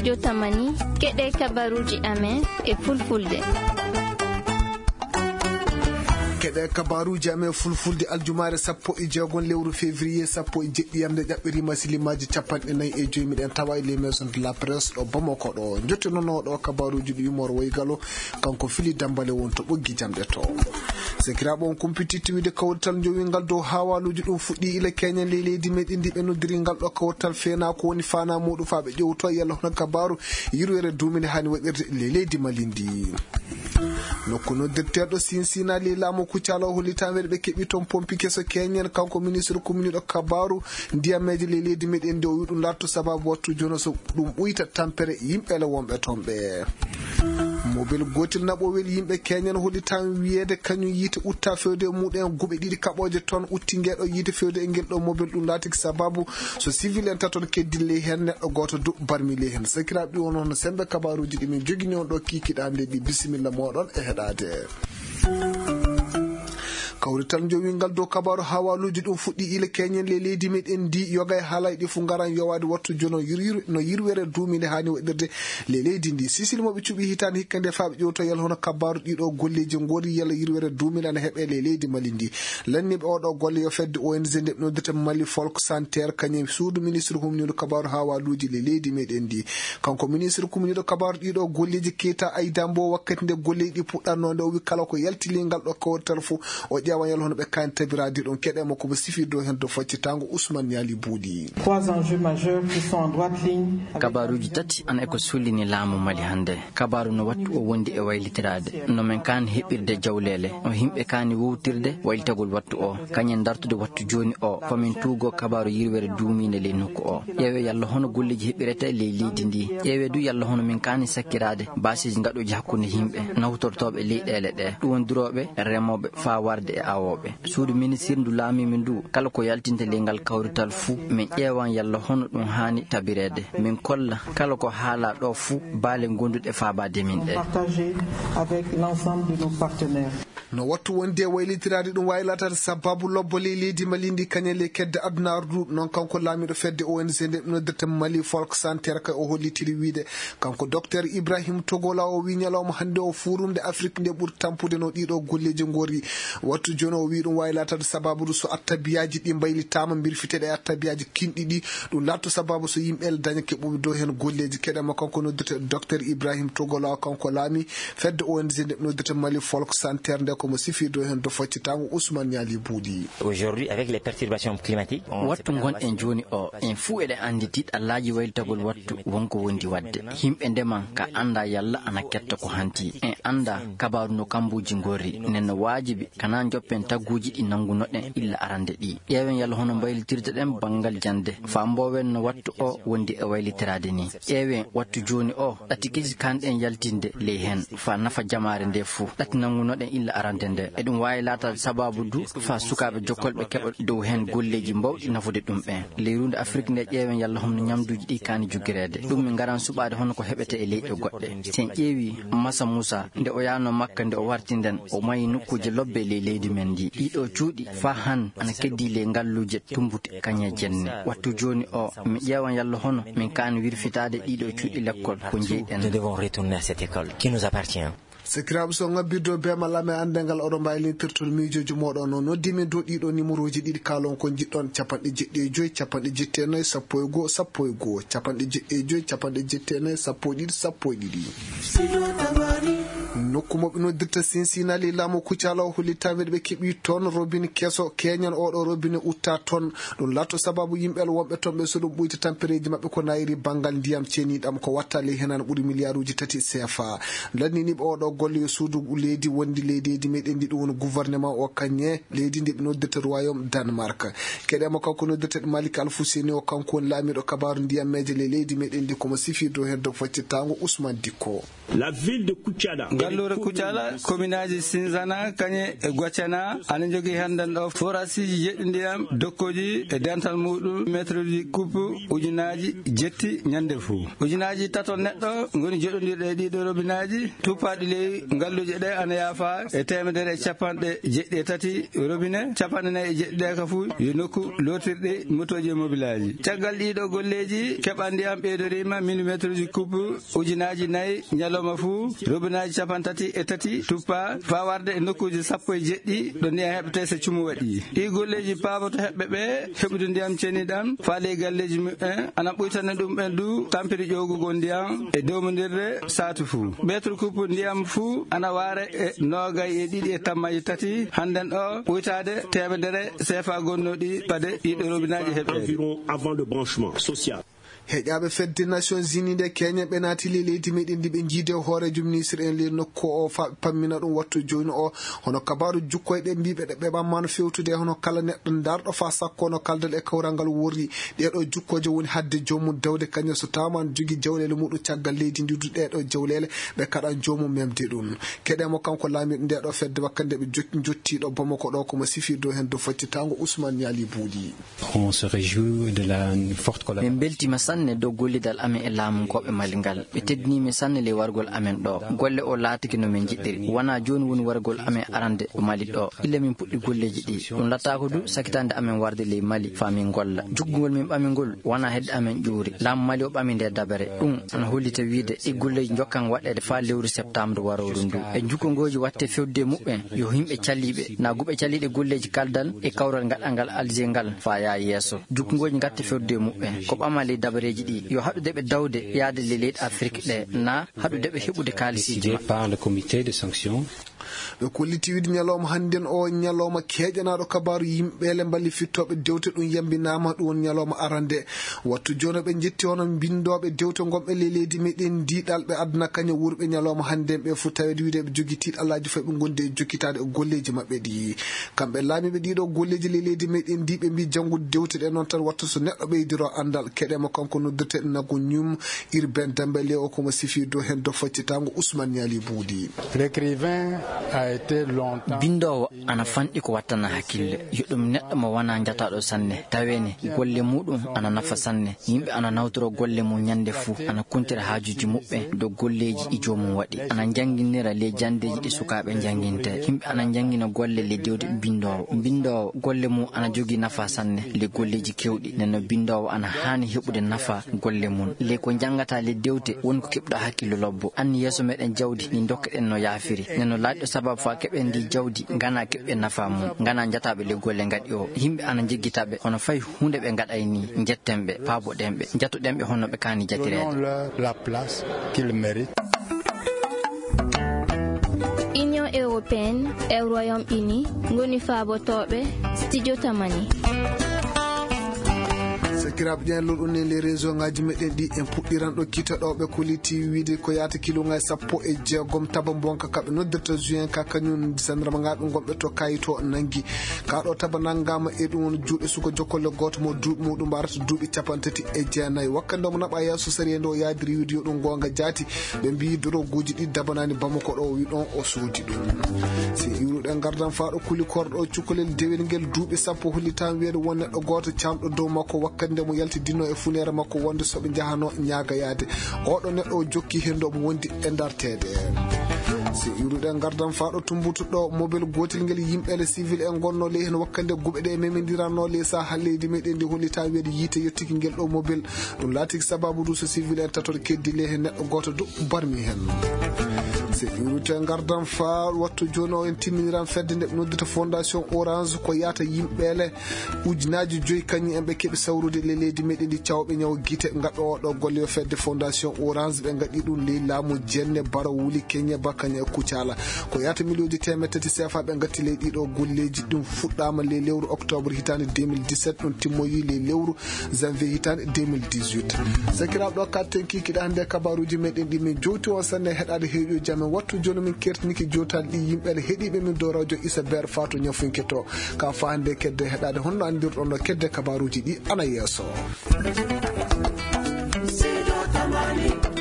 radio tamani keɗe kabaruji amen e fulfulde. keɗe kabaruji amen fulfulde aljumare 16 lewru février 17 yamde ƴaɓɓiri masilimaji 45 miɗen tawa e les maisons de la presse ɗo Bamako ɗo jottinonoɗo kabaruji ɗi yumor woygalo kanko Fili Dambale won to ɓoggi jamɗe to sekiraɓe on kumpititi wiide kawrital jowingal dow hawaluji ɗum fuɗɗi ila keñen leydi meɗen ndi ɓe noddiri ngal ɗo kawrital feena ko woni fana muɗum fa ɓe ƴewto yalla hono kabaru yirwere dumine hani waɗirde leydi Mali ndi nokku noddirteɗo sinsina lilamu kuccalo holitameɗe ɓe keeɓi toon pompi keso keñen kanko ministre commune ɗo kabaru ndiyameji leydi meɗen ndi o wi ɗum latto sababu wattu joni so ɗum ɓuyta tampere yimɓele wonɓe toon ɓe mobile gotel naɓowel yimɓe keñen holitami wiyede kañum yiite utta fewde muɗen guɓe ɗiɗi kaɓoje toon utti ngeɗo yiite fewde e ngel ɗo mobile ɗum laatiki sababu so civil en taton keddille hen neɗɗo goto du barmile hen sakiraɓe ɗi won hono sembe kabaruji ɗi min jogini on ɗo kikiɗa nde ɗi bisimilla moɗon e heɗade kawrital jowingal dow kabaru hawaluji ɗum fuɗɗi ila keñen leydi meɗen ndi yoga e haalay ɗi fu garan yowade wattu jono no yirwere dumine hani waɗirde leydi ndi sisil moɓe cuɓi hitande hikka nde faaɓe ƴewto yalla hono kabaru ɗiɗo golleji gori yalla yirwere dumine ana heeɓe leydi Mali ndi lanniɓe oɗo golle yo fedde ONG nde noddete Mali folk sanitaire kañum suudu ministre humniɗo kabaru hawaluji leydi meɗen ndi kanko ministre humniɗo kabaru ɗiɗo golleji Keita Aydambo wakkati nde golleji ɗi puɗɗanno nde o wi kala ko yaltilingal ɗo kawrital fu o ƴeewa yalla hono ɓe kan tabiradi ɗon keɗemo komo sifi dow hen do faccitango Ousmane Yali Boudi. 3 enjeux majeurs qui sont en droite ligne. kabaruji tati ana eko sullini laamu Mali hande kabaru no wattu o wondi e waylitirade no men kan heɓirde jawlele no himɓe kani wowtirde waylitagol wattu o kañen dartude wattu joni o famin tuugo kabaru yirwere duumine ley nokku o ƴeewe yalla hono golleji heɓirete e leydi ndi ƴeewe du yalla hono min kani sakkirade basiji gaɗoji hakkude yimɓe nawtortoɓe leyɗele ɗe ɗum wondiroɓe remoɓe fa warde e awoɓe suudu ministre ndu laamimin du kala ko yaltinte lengal kawrital fuu min ƴeewan yalla hono ɗum hani tabirede min kolla kala ko haala ɗo fuu baale gonduɗe faabade min ɗe no wattu wonde waylitirade ɗum waylatata sababu lobbole leydi Mali ndi kañele kedde adunaru du noon kanko laamiɗo fedde ONG nde noddirte Mali folk sanitaire ka o hollitiri wiide kanko docteur Ibrahim Togola o wi ñalawma hande o furumde Afrique nde ɓuuri tampude no ɗiɗo golleji gori wattu joni o wi ɗum waylatata sababu du so attabiyaji ɗi mbaylitama birfiteɗe e attabiyaji kinɗi ɗi ɗum latto sababu so yimɓe daña keɓuɓe dow hen golleji keɗema kanko noddirte docteur Ibrahim Togola kanko laami fedde ONG nde noddirte Mali folk sanitaire nde komo sifi dow hen do faccitango Ousmane Yali Boudi. Aujourd'hui avec les perturbations climatiques wattu gonɗen joni o en fuu eɗen andi tiɗɗallaji waylitagol wattu wonko wondi wadde yimɓe ndeman ka anda yalla ana ketta ko hanti en anda kabaru no kambuji gorri nenno wajibi kana joppen tagguji ɗi nangunoɗen illa arande ɗi ƴeewen yalla hono mbaylitirde ɗen bangal jande fambowen no wattu o wondi e waylitirade ni ƴeewen wattu joni o ɗati kesi kanɗen yaltinde ley hen fa nafa jamare nde fuu ɗati nangunoɗen illa arande nde e ɗum wawi laata sababu du fa sukaɓe jokkolɓe keɓa dow hen golleji mbawɗi nafude ɗum ɓen leyrude Afrique nde ƴeewen yalla hono ñamduji ɗi kani jogguirede ɗum min garan suɓade hono ko heɓete e leyɗe goɗɗe sen ƴeewi Massa Moussa nde o yano Makka nde o warti nden o mayi nokkuje lobbe leydi men ndi ɗiɗo cuuɗi fa han ana keddi le ngalluje tumbuti kañe jenne wattu joni o mi ƴeewan yalla hono min kani wirfitade ɗiɗo cuuɗi l'école ko jeyɗen. Nous devons retourner à cette école qui nous appartient. sekiraɓe so ngabbirdo bemalame andengal oɗo mbawi lentirtol miijoji moɗon no noddimin dow ɗiɗo numéro ji ɗiɗi kalon ko jiɗɗon 75 179 11 11 75 179 11 12 nokku moɓe noddirta sinsinali laamu kuccala o hollitameɗe ɓe keeɓi toon robine keso keñan oɗo robine utta toon ɗum latto sababu yimɓel wonɓe toon ɓe so ɗum ɓuyta tampereji mabɓe ko nayiri banggal ndiyam ceniɗam ko watta ley henan ɓuuri milliarduji 3 CFA lanniniɓe oɗo golle yo suudu leydi wondi leydeji meɗen ndi ɗum woni gouvernement o kañe leydi ndi ɓe noddirta royaume Danemark keɗema kanko noddirteɗo Malik Alfousseni o kanko woni laamiɗo kabaru ndiyammeje ley leydi meɗen ndi komo sifi dow heddo faccitango Ousmane Dikko. La ville de Koutiada ngallu lore kucala kominaji Sinzana kanye e Gwachana ana jogi handan do forasi jeddi ndiyam dokkoji e dental muɗum métre coupe ujunaaji jetti nyande fu ujunaaji tato neddo ngoni jodondirde ɗiɗo robinaji tupaɗi ley ngalluji ɗe ana yafa e temedere capanɗe jeɗɗi tati robinet capanɗe nayi e jeɗɗi ka fu yo nokku lotirɗe motoji mobilaji caggal ɗiɗo golleji keɓa ndiyam ɓeydorima millimétre ji coupe ujunaaji nayi nyaloma fu robinaji capantati e tati tuppa fa warde e nokkuji sappo e jeɗɗi ɗo ndiyam heɓete so cumu waɗi ɗi golleji paaboto heɓɓe ɓe heɓude ndiyam ceniɗam faale galleji muɓɓe ana ɓuytana ɗum ɓen du tampiri ƴowgugol ndiyam e dowmodirde satu fu métre coupe ndiyam fu ana waare e nogay e ɗiɗi e tammaji tati handen ɗo ɓuytade temedere CFA gonnoɗi pade ɗiɗo robinaji heɓɓe heƴaɓe fedde Nations Unies de Kenya ɓe naati leydi meɗen ndi ɓe jiide hoorejo ministre en le nokku o pammina ɗum wattu joni o hono kabaru jukkoyɗe mbiɓe ɗe ɓeɓammano fewtude hono kala neɗɗo darɗo fa sakko no kaldal e kawral ngal worri ɗeɗo jukkoje woni hadde jomum dawde kañum so tawma an jogui jawlele muɗum caggal leydi ndi ɗeɗo jawlele ɓe kaɗa jomum memde ɗum keɗemo kanko laamiɗo ndeɗo fedde wakkande ɓe jottiɗo Bamako ɗo komo sifi dow hen dow faccitango Ousmane Yali Boudi. On se réjouit de la forte collaboration. Ne do gollidal amen e laamu koɓe Malingal ɓe teddinimi sanne le wargol amen ɗo golle o laatiki no min jiɗɗiri wona joni woni wargol amen arande ɗo Mali ɗo ille min puɗɗi golleji ɗi ɗum lattako du sakitande amen warde ley Mali famin golla juggugol min ɓamingol wona hedde amen ƴuuri laamu Mali o ɓami nde dabere ɗum ana hollita wiide ɗi golleji jokkan waɗede fa lewru septembre waroru ndu e jukkogoji watte fewde muɓɓen yo himɓe calliɓe na guɓe calliɗe golleji kaldal e kawral gaɗal ngal Alger ngal fa ya yesso jukkogoji gatte fewde muɓɓen ko ɓama ley dabare yo haɗude ɓe dawde yaade le leyɗe Afrique ɗe na haɗude ɓe heɓude kalisiji par le comité de sanctions. ɓe kolliti wiide ñalawma hannden o ñalawma keeƴanaɗo kabaru yimɓeele mballi fittoɓe dewte ɗum yambinama ɗum won ñalawma arande wattu joni ɓe jetti hono bindoɓe dewte gonɓe le leydi meɗen diɗalɓe aduna kañum wurɓe ñalawma hannden ɓe fu tawede wiide ɓe jogui tiɗallaji fof ɓe gonde e jokkitade e golleji mabɓe ɗi kamɓe laamiɓe ɗiɗo golleji le leydi meɗen ndi ɓe mbi janggude dewte ɗe noon tan watta so neɗɗo ɓeydiro andal keɗemo kanko noddirte nago ñum Urbain Dembélé o komo sifi dow hen dow faccitango Ousmane Yali Boudi. L'écrivain a été longtemps bindowo ana fanɗi ko wattana hakkille yo ɗum neɗɗo mo wana jataɗo sanne tawene golle muɗum ana nafa sanne yimɓe ana nawtoro golle mum ñande fuu ana kuntira haajuji muɓɓe dow golleji e jomum waɗi ana janginira le jandeji ɗi sukaɓe janginte yimɓe ana jangina golle le dewde bindowo golle mum ana jogui nafa sanne le golleji kewɗi nenno bindowo ana hani heɓude nafa golle mum le ko jangata le dewte woni ko keɓɗo hakkille lobbo anni yeeso meɗen jawdi ni dokkeɗen no yaafiri nenno laaɗɗo sababu fa keɓen ndi jawdi gana keɓɓe nafa mum gana jataɓe le golle gaɗi o yimɓe ana jeggitaɓe hono fayi hunde ɓe gaɗay ni jettenɓe paaboɗenɓe jatuɗenɓe hono ɓe kani jatirede la place qu'il mérite. Union européenne e Royaume-Uni ngoni faabotoɓe studio tamani. sakiraɓe ƴen lolɗon les réseau ngaji meɗen ɗi en puɗɗiran ɗo kitaɗoɓe koliti wiide ko yaata kilomètre 16 taba bonka kaɓe noddirta juin ka kañum sandrama ngaɓe gonɓe to kayito nangui kaɗo taba nanggama e ɗum won juuɗe suka jokkolle goto mo duuɓi muɗum mbarata duuɓi 39 wakkande omo naɓa yesso sari nde o yaadiri wiide yo ɗum gonga jaati ɓe mbi doroguji ɗi dabanani Bamako ɗo wi ɗon o soodi ɗum si iwruɗen gardan faɗo kuli korɗo cukalel dewel ngel duuɓi 10 hollitan wiyede won neɗɗo goto camɗo dow makko wakkande mo yaltidino e funere makko wonde soɓe jahano ñagayade oɗo neɗɗo o jokki hendo mo wondi e dartede si iwruɗen gardan faɗo tumbutuɗo mobile gotel ngel yimɓele civil en gonno le hen wakkande guɓe ɗe memendirano le sa leydi meɗen ndi hollita wiyede yiite yettiki ngel ɗo mobile ɗum laatiki sababu du so civil en tatoɗo keddi le hen neɗɗo goto do barmi hen si iwruɗen gardan fa wattu joni o en timminiran fedde nde ɓe noddita fondation orange ko yata yimɓele ujunaji 5 kañum en ɓe keeɓi sawrude le leydi meɗen ndi cawɓe ñaw guite gaɓɓe oɗo golle o fedde fondation orange ɓe gaɗi ɗum ley laamu jenne bara wuli Kenya bakaña e Kucala ko yata million temedde CFA ɓe gatti ley ɗiɗo golleji ɗum fuɗɗama le lewru octobre hitande 2017 ɗum timmoyi le lewru janvier hitande 2018 sakiraɓe ɗo katten kikiɗa hande kabaruji meɗen ɗi min jowti on sanne heɗade heeƴo jamen wattu joni min kertiniki jowtali ɗi yimɓele heeɗiɓe min dow radio Issa Ber Fatou ñafunketo ka fa hande kedde heɗade honno andirɗon no kedde kabaruji ɗi ana yesso.